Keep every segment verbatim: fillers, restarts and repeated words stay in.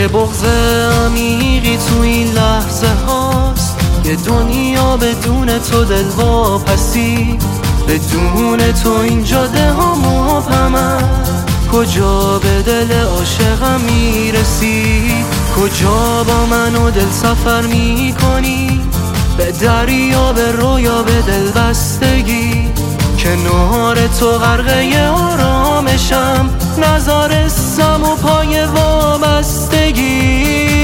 یه بغض عمیقی تو این لحظه هاست، یه دنیا بدون تو دلواپسی، بدون تو این جاده ها مبهمن. کجا به دل عاشقم میرسی؟ کجا با من و دل سفر میکنی؟ به دریا، به رویا، به دل بستگی. کنار تو غرقه آرامشم، نزارستم و پای وابستگی.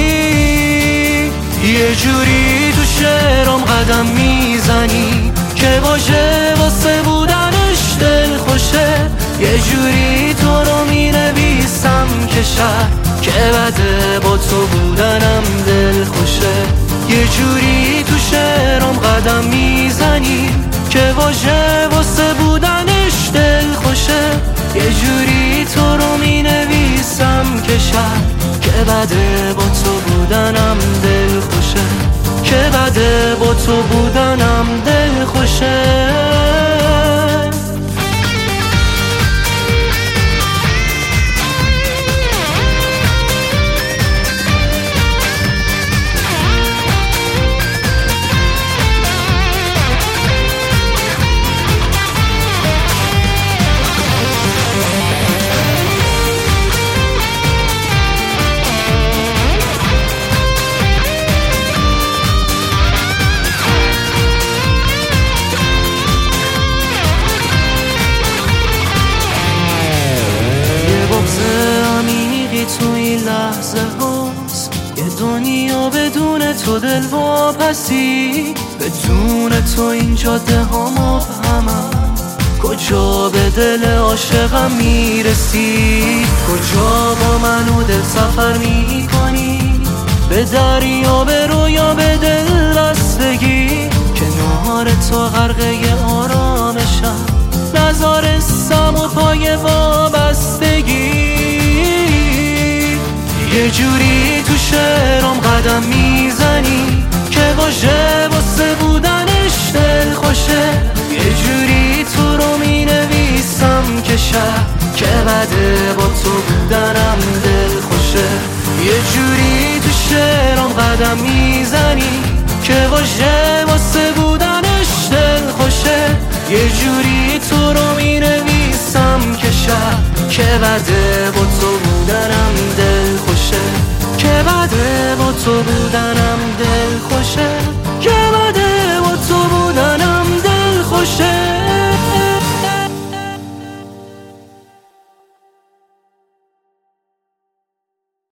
یه جوری تو شعرام قدم میزنی که باشه واسه بودنش دل خوشه. یه جوری تو رو مینویسم که شهر که بده با تو بودنم دل خوشه. یه جوری تو شعرام قدم میزنی که باشه واسه بودنش دل خوشه. یه جوری تو رو مینویسم که شهر که بده با تو بودنم دل خوشه، که بده با تو بودنم دل خوشه. تو این لحظه هاست، یه دنیا بدون تو دلواپسی، بدون تو این جاده ها مبهمن. کجا به دل عاشقم میرسی؟ کجا با من و دل سفر میکنی؟ به دریا، به رویا، به دل بستگی. کنار تو غرقه آرامشم، نزارستم و پای وابستگی. یه جوری تو شعرام قدم میزنی که باشه واسه بودنش دل خوشه. یه جوری تو رو مینویسم که شهر که بده با تو بودنم دل خوشه. یه جوری تو شعرام قدم میزنی که باشه واسه بودنش دل خوشه. یه جوری تو رو مینویسم که شهر که بده با تو بودنم دل خوشه، که بده با تو بودنم دل خوشه.